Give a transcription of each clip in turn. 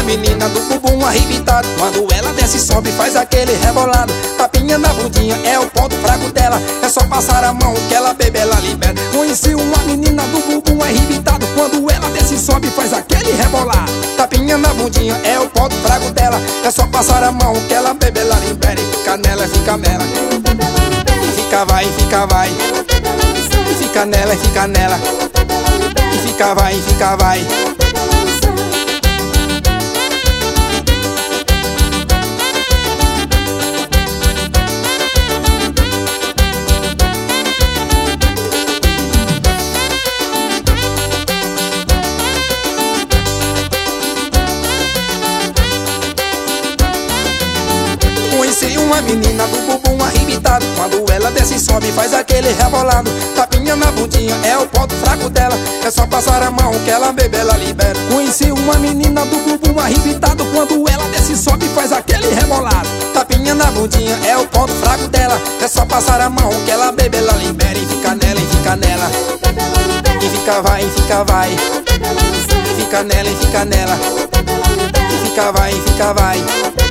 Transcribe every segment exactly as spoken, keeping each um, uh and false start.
menina do bumbum arrebitado. Quando ela desce e sobe faz aquele rebolado. Tapinha na bundinha é o ponto fraco dela. É só passar a mão que ela bebe, ela libera. Conheci uma menina do bumbum arrebitado. Quando ela desce e sobe faz aquele rebolado. Tapinha na bundinha é o ponto fraco dela. É só passar a mão que ela bebe, ela libera. E fica nela, fica nela. E fica vai, fica vai. E fica nela, fica nela. E fica vai, fica vai. Conheci uma menina do bumbum arrebitado. Quando ela desce e sobe faz aquele rebolado. Tapinha na bundinha é o ponto fraco dela. É só passar a mão que ela bebe, ela libera. Conheci uma menina do bumbum arrebitado. Quando ela desce e sobe faz aquele rebolado. Tapinha na bundinha é o ponto fraco dela. É só passar a mão que ela bebe, ela libera. E fica nela, e fica nela. E fica vai, e fica vai. E fica nela, e fica nela. E fica vai, e fica vai.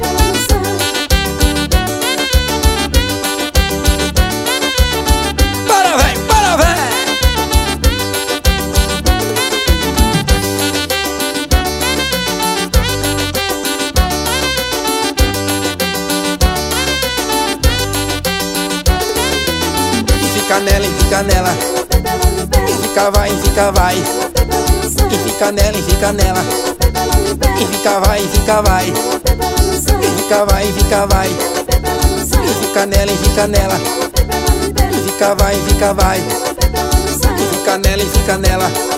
Fica nela e fica nela. E fica vai, e fica vai. E fica nela e fica nela. E fica vai, e fica vai. E fica vai, e fica vai. E fica nela e fica nela. E fica vai, e fica vai. E fica nela e fica nela.